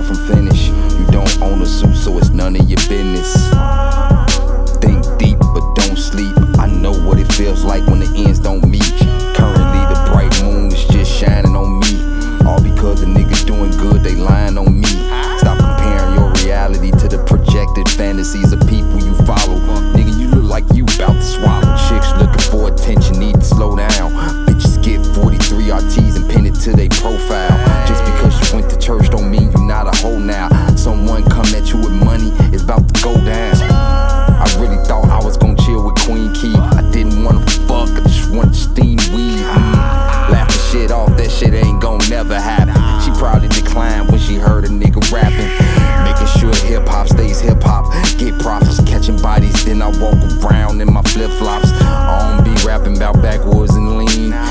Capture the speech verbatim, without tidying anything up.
from finish. You don't own a suit, so it's none of your business.